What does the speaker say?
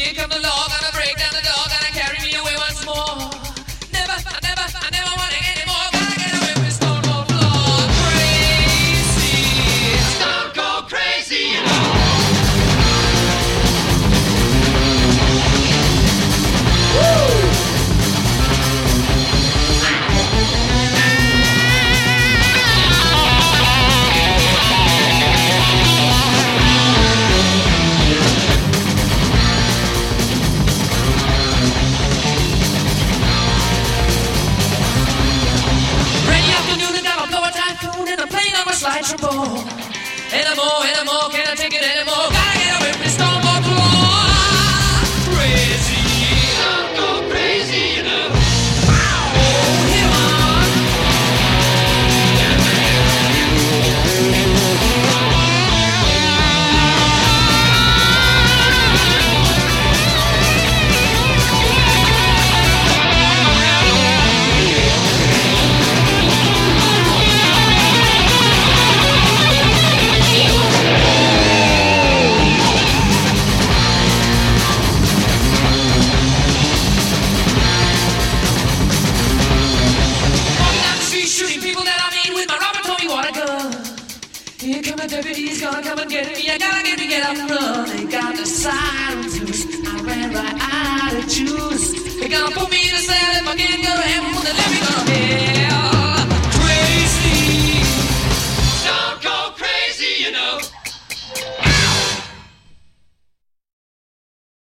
Anymore, can I take it anymore? Gotta get away from this stone wall floor. Crazy, I'm go crazy, you know. Oh, here deputy's gonna come and get me. I gotta get up and run. They got the sirens loose. I ran right out of juice. They gonna put me in a cell if I can't go to heaven. They let me go to heaven.